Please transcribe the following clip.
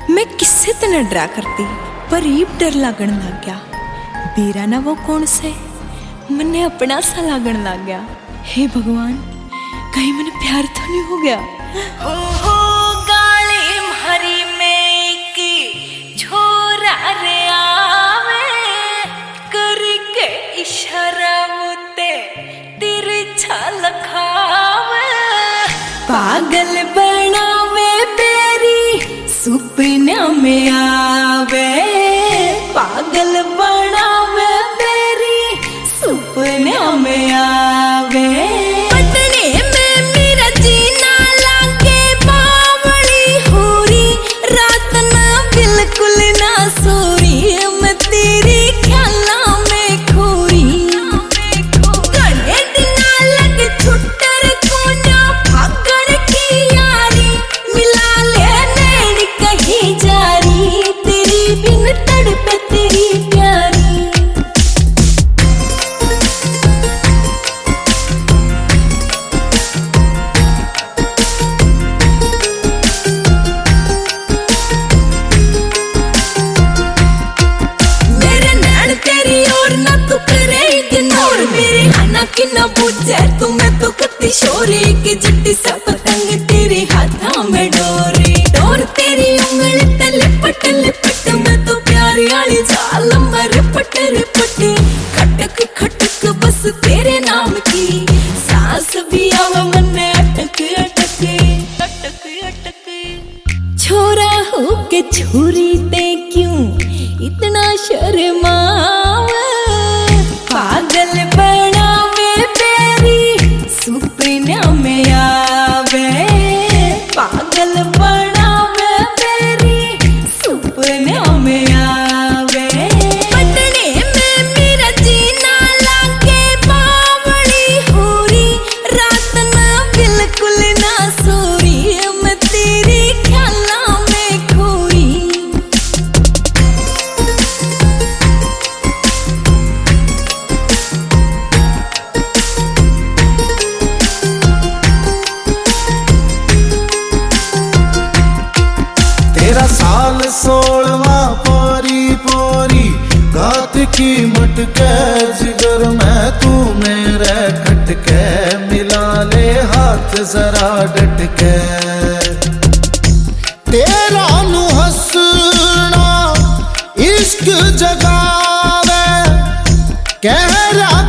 मैं किससे तो न डरा करती, पर इब डर लागण लग गया। बेरा ना वो कौन से मन्ने अपना सा लागण लग गया। हे भगवान, कहीं मैंने प्यार तो नहीं हो गया। हो गाली मारी में की छोरा रे आवे, करके इशारा मुते तिरछा लखावे। पागल बनावे बेरी सुपना में आवे, पागल बनावे बेरी सुपना में आवे। पटने में मेरा जीना लागे बावली होरी, रात ना बिल्कुल ना सोरी, मैं तेरी ख्याला में खोरी। गले दिना लगे छुट्टर को ना भागण की यारी, मिला ले नेड़ कहीं जारी, तेरी बिन तड़पे तेरी प्यारी। मेरे नैन तेरी ओर ना तू करे इग्नोर, मेरे हाना की ना बुझे तुम्हें तो कत्ती शोरी की जट्टी सा पतंग तेरे हाथों में डोरी। डोर तेरी उंगली ते लिपट लिपट, मैं तो प्यारी वाली जाल में रिपट रिपट। खटक खटक बस तेरे नाम की सांस भी आवे मन्ने अटक अटक अटक अटक। छोरा हो के छुरी ते क्यों इतना शर्मावे, पागल बनावे बेरी सुपना में आवे, पागल बनावे बेरी सुपना में आवे। पटने में मेरा जीना लागे बावली होरी, रात ना बिल्कुल ना सोरी, मैं तेरी ख्याला में खोरी। तेरा साल 16वां पोरी पोरी, गात की मटके जिगर में तू मेरे खटके, मिला ले हाथ जरा डटके। तेरा नु हंसना इश्क जगावे, कहरा